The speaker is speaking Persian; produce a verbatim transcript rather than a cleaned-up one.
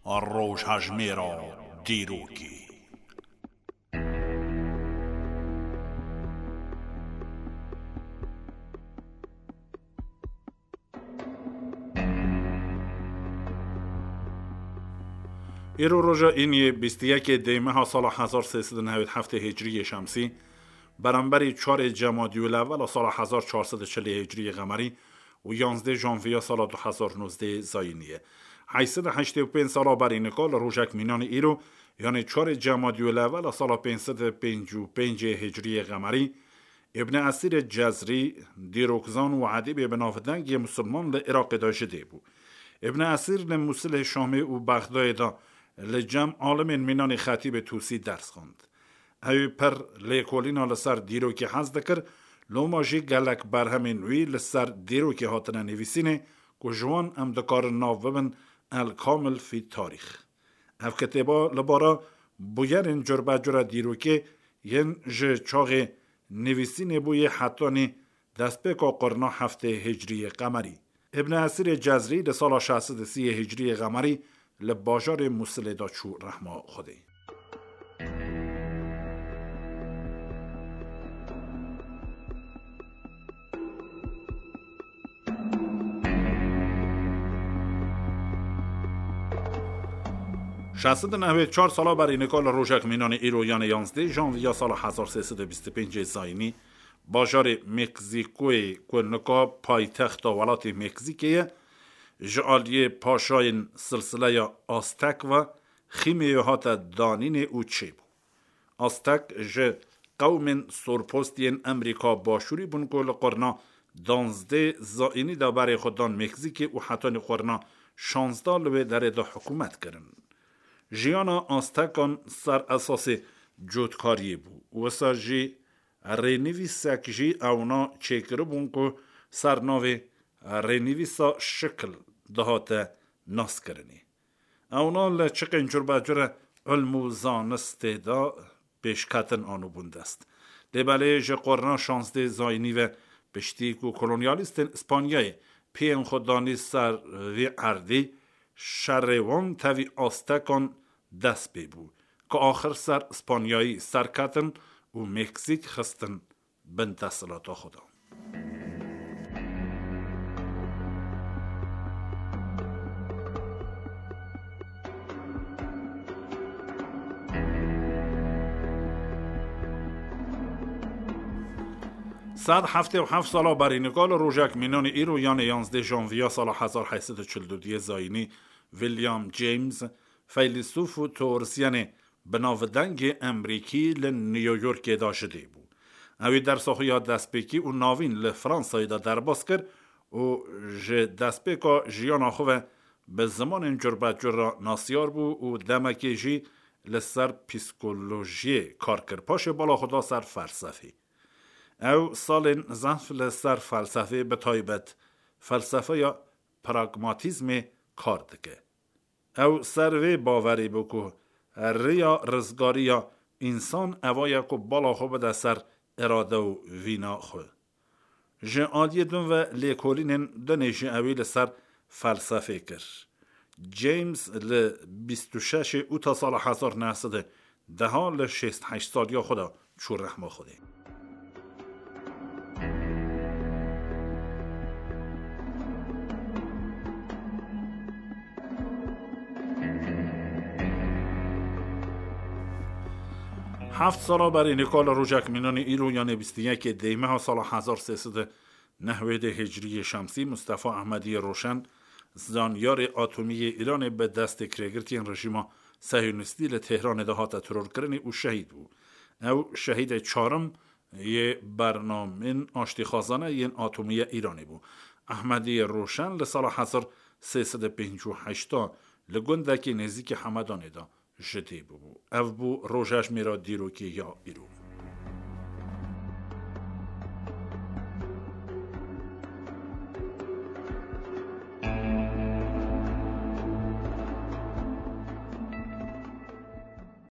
روژهژمێرە دیرۆکی. ایرو روژا اینی بیست و یک دیمه ها سال هزار و سیصد و نود و هفت هجری شمسی برانبری چهار جمادی الاول سال هزار و چهارصد و چهل هجری قمری و یازده ژانویه سال دو هزار و نوزده زاینیه. هشتصد و هشتاد و پنج سال بر این کال روژک مینان ایرو یعنی چهار جمادی الاول سال پانصد و پنجاه و پنج هجری قمری ابن اسیر جزری دیروکزان و ادیب بناودنگ مسلمان ل عراق داشته بود. ابن اسیر ل موصل شام و بغداد لجم عالم مینان خطیب توسی درس خواند. او پر لیکولینا لسر دیروکی حزد کر لوماجی گلک برهمین وی لسر دیروکی هاتنه نویسینه که جوان ام دکار ناوبن الکامل فی تاریخ. او کتبا لبارا بویرین جربه جرا دیروکی ین جه چاق نویسینه بوی حتانی دست بکا قرنا هفته هجری قمری. ابن اسیر جزری لسال شصت و سی هجری قمری لباجار موصل دا چو رحمه خوده. شصت و نود و چهار سالا بر این کال روژک مینان ایرویان یازده ژانویه سال هزار و سیصد و بیست و پنج زاینی باجار مکزیکوی کنکا پایتخت ولات مکزیکیه جعالی پاشاین سلسله آستک و خیمیه هات دانین او چه بو. آستک جه قوم سرپستین امریکا باشوری بونگو لقرنا دانزده زاینی دا برای خودان مکزیک و حتان قرنا شانزده لبه در دا حکومت کرن. جیانا آستکان سر اساس جودکاری بو و سر جی رینوی سک جی اونا چکر بونگو سر ناوی رینوی سا شکل دهات ناس کرنی. اونا لچقین جر بجر علمو زانست دا بشکتن آنو بوندست. دباله جه قرنا شانزده زاینی و بشتیک و کلونیالیستن اسپانیای پین خوددانی سر وی اردی شروان تاوی آستکان دست ببو که آخر سر اسپانیایی سرکتن و مکزیک خستن بن تحصیلات خدا. صد هفته و هفت سالا بر این کال روژک مینان ایرو یعنی یازده ژانویه سال هزار و هشتصد و چهل و دو زاینی ویلیام جیمز فیلسوف و تئوریسین بناودنگ امریکی ل نیویورک داشته بود. اوی در ساخویا دستپیکی و ناوین ل فرانسای دا در باز کرد و جه دستپیکا جیان آخوه به زمان جربت جرا ناسیار بود و دمکی جی لسر پیسکولوژی کار کرد پاش بالا خدا سر فلسفی. او سال زنف لسر فلسفه به تایبت فلسفه یا پراگماتیزم کار دکه. او سروی باوری بکو ریا رزگاری یا انسان اوای کو بالا خو بده سر اراده و وینا خو. جه آدیه دون و لیکولینن دنیش اوی لسر فلسفه کر. جیمز ل بیست و شش او تا سال هزار و نهصد ده ها ل شصت و هشت سالیا خدا چور رحمه خوده. هفت سالا بر این کال روژک مینان ایرو یعنی بیست و یک دیمه ها سال هزار و سیصد و نود هجری شمسی مصطفی احمدی روشن زانیار اتمی ایران به دست کرگرتین رژیم صهیونیستی ل تهران دهات ترور کرنی او شهید بود. او شهید چهارم یه برنامه آشتی خازانه یه اتمی ایرانی بود. احمدی روشن ل سال هزار و سیصد و پنجاه و هشت لگندکی نزدیک همدان دا جدی بو. او بو روژهژمێرە دیرۆکی یا ایرو.